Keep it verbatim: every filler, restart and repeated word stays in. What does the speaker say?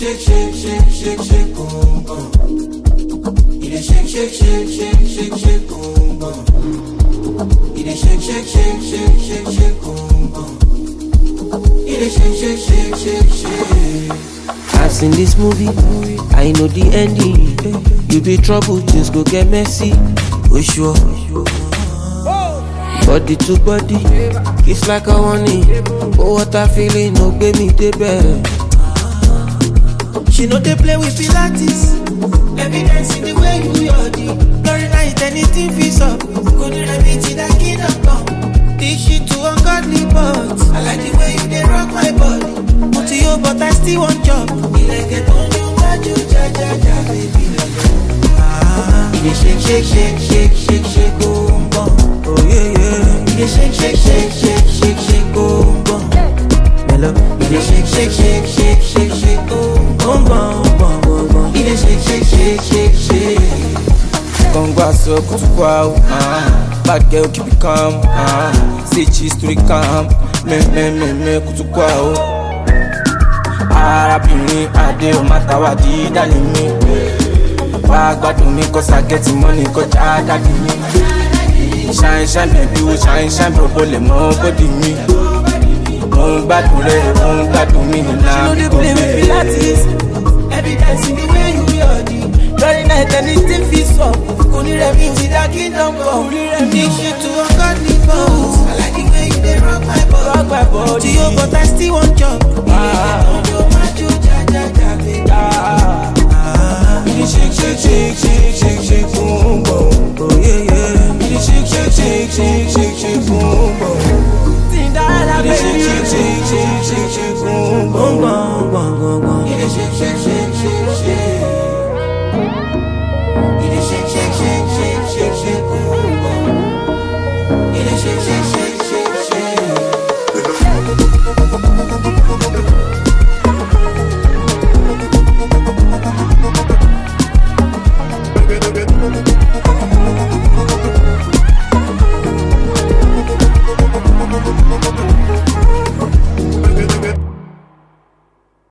shake, shake, shake, shake, shake, boom, boom. You dey shake, shake, shake, shake, shake, shake, boom, boom. You dey shake, shake, shake, shake, shake, shake, boom, boom. You dey shake, shake, shake, shake, shake. I've seen this movie, I know the ending. You be trouble, just go get messy. Oh sure. Body to body, it's like a warning. Oh what I feeling, no baby, they bad. She know they play with Pilates. Evidence in the way you yodi. Glory night, anything feels up. Couldn't have it in that kingdom come. This shit too ungodly, but I like the way you they rock my body. Put you, but I still want job. Be like a don't you, but you, ja, ja, ja, baby. Ah, it is shake, shake, shake, shake, shake, shake, boom, boom. Oh yeah, yeah. It is shake, shake, shake, shake, shake, shake, boom, boom. Mellow. It is shake, shake, shake, shake, shake, shake, boom, boom, boom, boom, boom, boom. It is shake, shake, shake, shake, shake. Congo so kutukwa, ah. Bad girl keep it calm, ah. Say cheese to the camp, me me me me kutukwa, oh. Arabini ade o matawa di dali mi. Wá gbádùn mi 'cause I get money kọjá dadi mi. Shine shine baby, oh shine shine bro, le mo body mi. Mo ń gbádùn rẹ̀, mo ń gbádùn mi nínú. She know they play with Pilates. Evidence in the way you yodi. Glory night, anything feels up. Couldn't have it in that kingdom come. This shit too ungodly, but I like the way you they rock my body. Rock my body. To you, but I still want job.